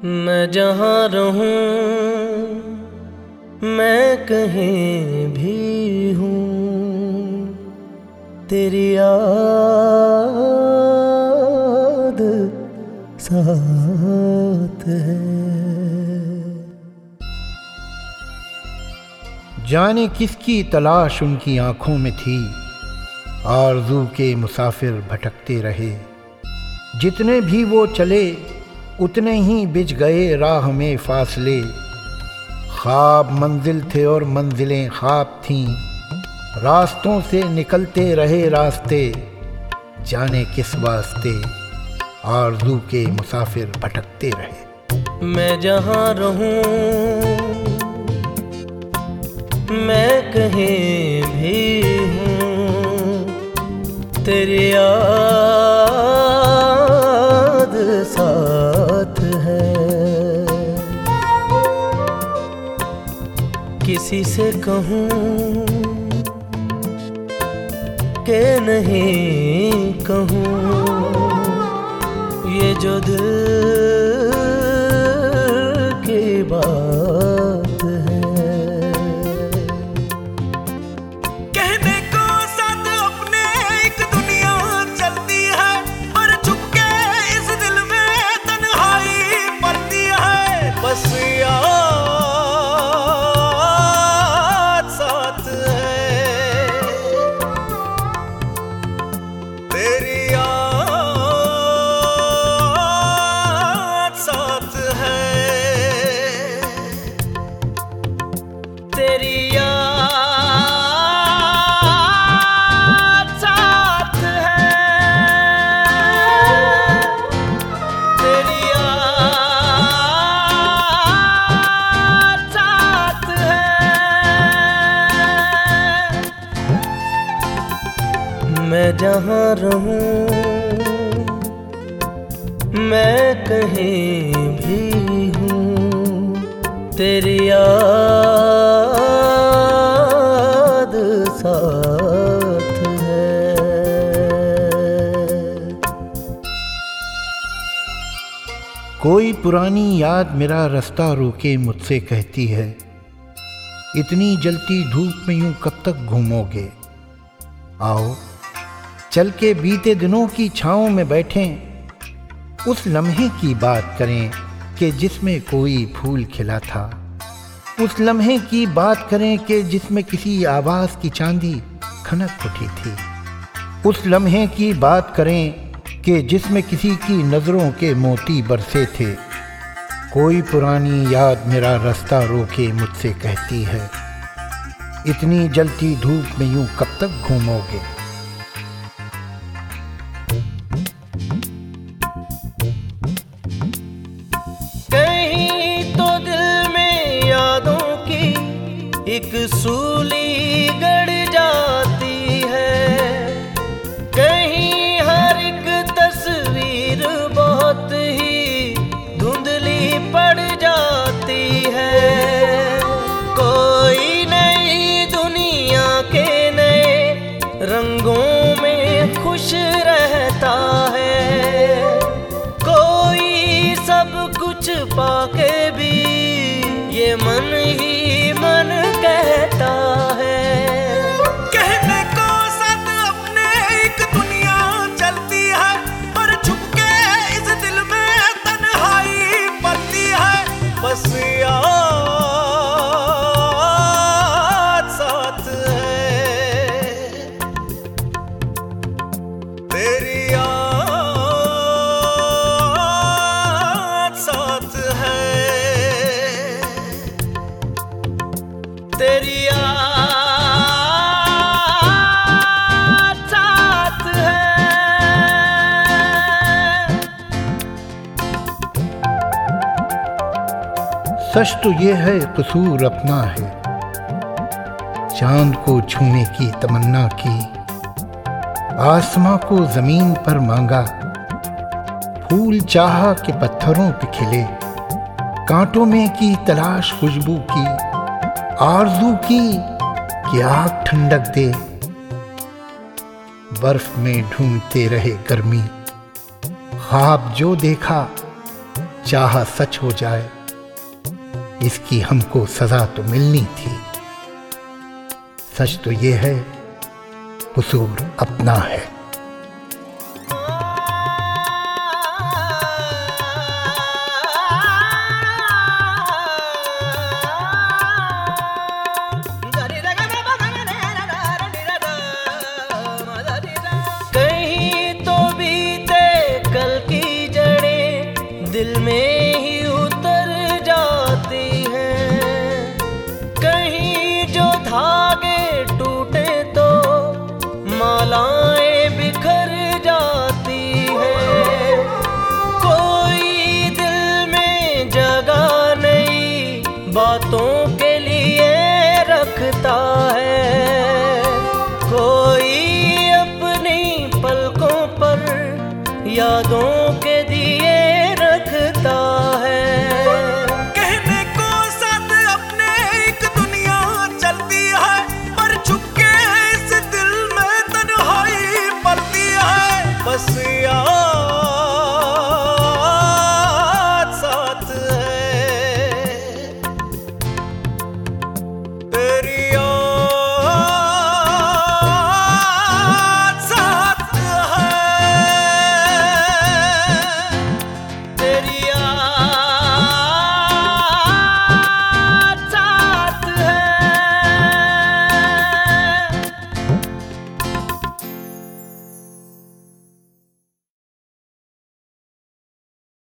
मैं जहाँ रहूं मैं कहीं भी हूँ, तेरी याद साथ है। जाने किसकी तलाश उनकी आंखों में थी, आरज़ू के मुसाफिर भटकते रहे। जितने भी वो चले उतने ही बिछ गए राह में फासले। ख्वाब मंजिल थे और मंजिलें ख्वाब थीं, रास्तों से निकलते रहे रास्ते। जाने किस वास्ते आरज़ू के मुसाफिर भटकते रहे। मैं जहाँ रहूं मैं कहीं भी हूँ, तेरी याद साथ है। किसी से कहूँ कि नहीं कहूँ, ये जो दिल की बात है। कहने को साथ अपने एक दुनिया चलती है, पर चुपके इस दिल में तन्हाई पड़ती है। बस याद साथ है, तेरी याद साथ है, तेरी याद साथ है, तेरी याद साथ है। मैं जहाँ रहूं मैं कहीं भी हूँ, तेरी याद साथ है। कोई पुरानी याद मेरा रास्ता रोके मुझसे कहती है, इतनी जलती धूप में यूं कब तक घूमोगे। आओ चल के बीते दिनों की छाँव में बैठें, उस लम्हे की बात करें कि जिसमें कोई फूल खिला था। उस लम्हे की बात करें कि जिसमें किसी आवाज़ की चांदी खनक उठी थी। उस लम्हे की बात करें कि जिसमें किसी की नज़रों के मोती बरसे थे। कोई पुरानी याद मेरा रास्ता रोके मुझसे कहती है, इतनी जलती धूप में यूं कब तक घूमोगे। कहीं तो दिल में यादों की एक सूली गड़ जाती है, कहीं हर एक तस्वीर बहुत ही धुंधली पड़ जाती है। कोई नई दुनिया के नए रंगों में खुश रहता है, कोई सब कुछ पाके भी ये मन ही मन कहता है। कहने को साथ अपने एक दुनिया चलती है, पर छुपके इस दिल में तन्हाई पड़ती है। बस याद साथ है, तेरी याद साथ है, तेरी याद साथ है। सच तो ये है कसूर अपना है, चांद को छूने की तमन्ना की, आसमां को जमीन पर मांगा, फूल चाहा कि पत्थरों पे खिले, कांटों में की तलाश खुशबू की, आरज़ू की कि आग ठंडक दे। बर्फ में ढूंढते रहे गर्मी, ख्वाब जो देखा चाहा सच हो जाए, इसकी हमको सजा तो मिलनी थी। सच तो ये है, कसूर अपना है। दिल में ही उतर जाती हैं, कहीं जो धागे टूटे तो मालाएं बिखर जाती हैं। कोई दिल में जगह नहीं बातों के लिए रखता है, कोई अपनी पलकों पर यादों